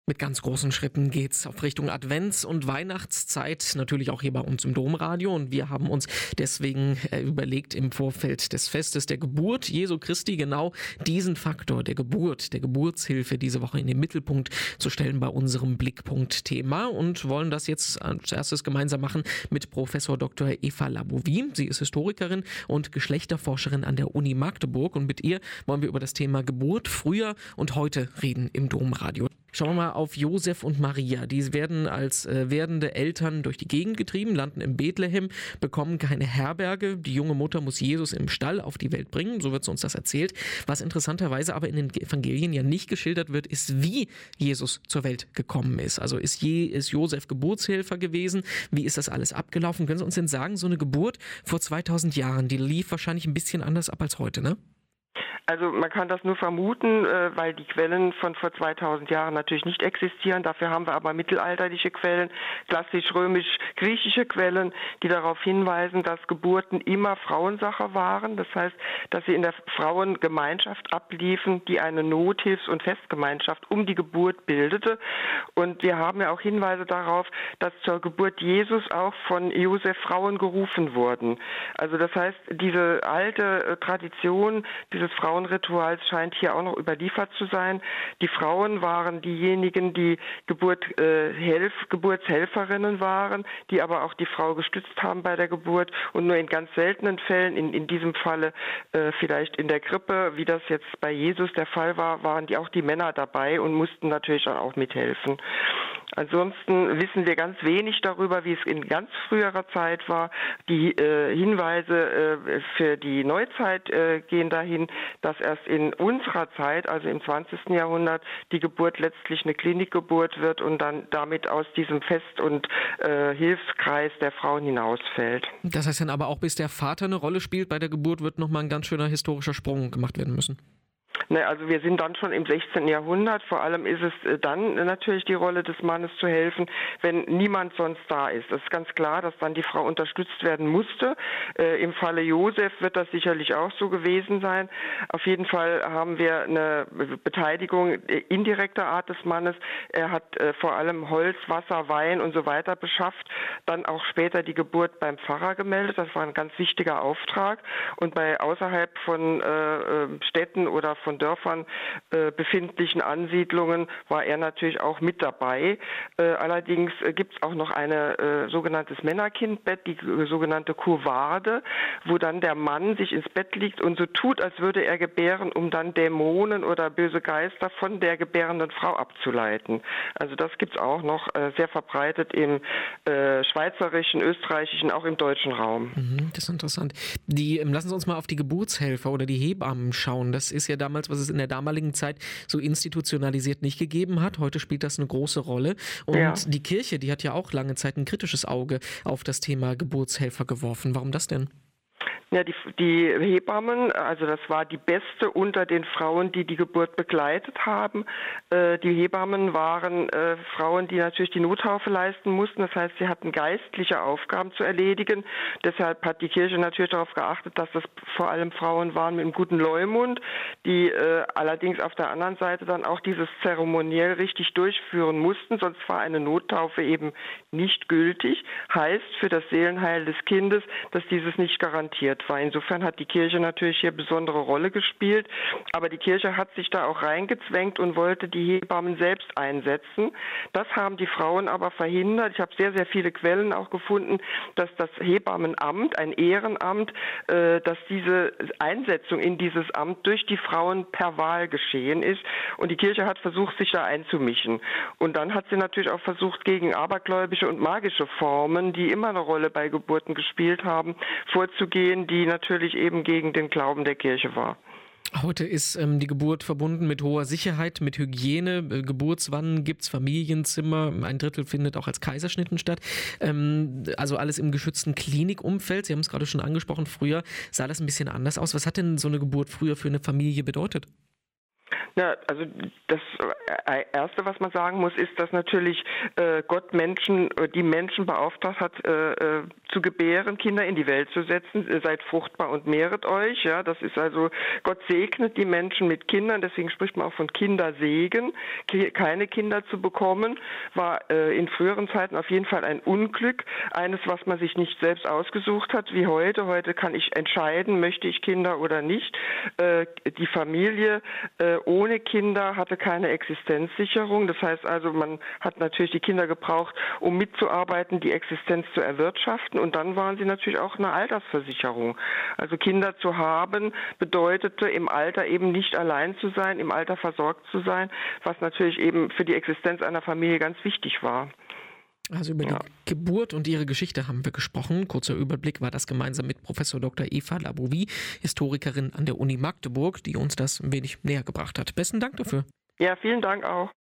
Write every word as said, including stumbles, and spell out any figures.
Mit ganz großen Schritten geht's auf Richtung Advents- und Weihnachtszeit, natürlich auch hier bei uns im Domradio. Und wir haben uns deswegen äh, überlegt, im Vorfeld des Festes der Geburt Jesu Christi genau diesen Faktor der Geburt, der Geburtshilfe diese Woche in den Mittelpunkt zu stellen bei unserem Blickpunkt-Thema und wollen das jetzt als erstes gemeinsam machen mit Professor Doktor Eva Labouwie. Sie ist Historikerin und Geschlechterforscherin an der Uni Magdeburg und mit ihr wollen wir über das Thema Geburt früher und heute reden im Domradio. Schauen wir mal auf Josef und Maria. Die werden als äh, werdende Eltern durch die Gegend getrieben, landen in Bethlehem, bekommen keine Herberge. Die junge Mutter muss Jesus im Stall auf die Welt bringen, so wird uns das erzählt. Was interessanterweise aber in den Evangelien ja nicht geschildert wird, ist, wie Jesus zur Welt gekommen ist. Also ist, je, ist Josef Geburtshelfer gewesen? Wie ist das alles abgelaufen? Können Sie uns denn sagen, so eine Geburt vor zweitausend Jahren, die lief wahrscheinlich ein bisschen anders ab als heute, ne? Also man kann das nur vermuten, weil die Quellen von vor zweitausend Jahren natürlich nicht existieren. Dafür haben wir aber mittelalterliche Quellen, klassisch römisch-griechische Quellen, die darauf hinweisen, dass Geburten immer Frauensache waren. Das heißt, dass sie in der Frauengemeinschaft abliefen, die eine Nothilfs- und Festgemeinschaft um die Geburt bildete. Und wir haben ja auch Hinweise darauf, dass zur Geburt Jesus auch von Josef Frauen gerufen wurden. Also das heißt, diese alte Tradition dieses Frauen Rituals scheint hier auch noch überliefert zu sein. Die Frauen waren diejenigen, die Geburt, äh, Helf, Geburtshelferinnen waren, die aber auch die Frau gestützt haben bei der Geburt und nur in ganz seltenen Fällen, in, in diesem Falle äh, vielleicht in der Krippe, wie das jetzt bei Jesus der Fall war, waren die auch die Männer dabei und mussten natürlich dann auch mithelfen. Ansonsten wissen wir ganz wenig darüber, wie es in ganz früherer Zeit war. Die äh, Hinweise äh, für die Neuzeit äh, gehen dahin, dass erst in unserer Zeit, also im zwanzigsten Jahrhundert, die Geburt letztlich eine Klinikgeburt wird und dann damit aus diesem Fest- und äh, Hilfskreis der Frauen hinausfällt. Das heißt dann aber auch, bis der Vater eine Rolle spielt bei der Geburt, wird nochmal ein ganz schöner historischer Sprung gemacht werden müssen. Ne, also wir sind dann schon im sechzehnten Jahrhundert. Vor allem ist es dann natürlich die Rolle des Mannes zu helfen, wenn niemand sonst da ist. Es ist ganz klar, dass dann die Frau unterstützt werden musste. Äh, Im Falle Josef wird das sicherlich auch so gewesen sein. Auf jeden Fall haben wir eine Beteiligung indirekter Art des Mannes. Er hat äh, vor allem Holz, Wasser, Wein und so weiter beschafft. Dann auch später die Geburt beim Pfarrer gemeldet. Das war ein ganz wichtiger Auftrag. Und bei außerhalb von äh, Städten oder von Dörfern äh, befindlichen Ansiedlungen war er natürlich auch mit dabei. Äh, allerdings äh, gibt es auch noch ein äh, sogenanntes Männerkindbett, die äh, sogenannte Couvade, wo dann der Mann sich ins Bett liegt und so tut, als würde er gebären, um dann Dämonen oder böse Geister von der gebärenden Frau abzuleiten. Also das gibt es auch noch äh, sehr verbreitet im äh, schweizerischen, österreichischen, auch im deutschen Raum. Mhm, das ist interessant. Die, ähm, lassen Sie uns mal auf die Geburtshelfer oder die Hebammen schauen. Das ist ja damals, was es in der damaligen Zeit so institutionalisiert nicht gegeben hat. Heute spielt das eine große Rolle. Und ja. Die Kirche, die hat ja auch lange Zeit ein kritisches Auge auf das Thema Geburtshelfer geworfen. Warum das denn? Ja, die, die Hebammen, also das war die beste unter den Frauen, die die Geburt begleitet haben. Äh, die Hebammen waren äh, Frauen, die natürlich die Nottaufe leisten mussten. Das heißt, sie hatten geistliche Aufgaben zu erledigen. Deshalb hat die Kirche natürlich darauf geachtet, dass das vor allem Frauen waren mit einem guten Leumund, die äh, allerdings auf der anderen Seite dann auch dieses Zeremoniell richtig durchführen mussten. Sonst war eine Nottaufe eben nicht gültig. Heißt für das Seelenheil des Kindes, dass dieses nicht garantiert war. Insofern hat die Kirche natürlich hier besondere Rolle gespielt, aber die Kirche hat sich da auch reingezwängt und wollte die Hebammen selbst einsetzen. Das haben die Frauen aber verhindert. Ich habe sehr, sehr viele Quellen auch gefunden, dass das Hebammenamt, ein Ehrenamt, äh, dass diese Einsetzung in dieses Amt durch die Frauen per Wahl geschehen ist und die Kirche hat versucht, sich da einzumischen. Und dann hat sie natürlich auch versucht, gegen abergläubische und magische Formen, die immer eine Rolle bei Geburten gespielt haben, vorzugehen, die natürlich eben gegen den Glauben der Kirche war. Heute ist ähm, die Geburt verbunden mit hoher Sicherheit, mit Hygiene. Äh, Geburtswannen gibt es, Familienzimmer, ein Drittel findet auch als Kaiserschnitten statt. Ähm, also alles im geschützten Klinikumfeld. Sie haben es gerade schon angesprochen, früher sah das ein bisschen anders aus. Was hat denn so eine Geburt früher für eine Familie bedeutet? Ja, also das Erste, was man sagen muss, ist, dass natürlich äh, Gott Menschen, die Menschen beauftragt hat, äh, äh, zu gebären, Kinder in die Welt zu setzen. Seid fruchtbar und mehret euch. Ja, das ist also, Gott segnet die Menschen mit Kindern. Deswegen spricht man auch von Kindersegen. Keine Kinder zu bekommen, war äh, in früheren Zeiten auf jeden Fall ein Unglück. Eines, was man sich nicht selbst ausgesucht hat, wie heute. Heute kann ich entscheiden, möchte ich Kinder oder nicht. Äh, die Familie äh, ohne Ohne Kinder hatte keine Existenzsicherung. Das heißt also, man hat natürlich die Kinder gebraucht, um mitzuarbeiten, die Existenz zu erwirtschaften. Und dann waren sie natürlich auch eine Altersversicherung. Also Kinder zu haben, bedeutete im Alter eben nicht allein zu sein, im Alter versorgt zu sein, was natürlich eben für die Existenz einer Familie ganz wichtig war. Also über ja. die Geburt und ihre Geschichte haben wir gesprochen. Kurzer Überblick war das gemeinsam mit Professor Doktor Eva Labourie, Historikerin an der Uni Magdeburg, die uns das ein wenig näher gebracht hat. Besten Dank dafür. Ja, vielen Dank auch.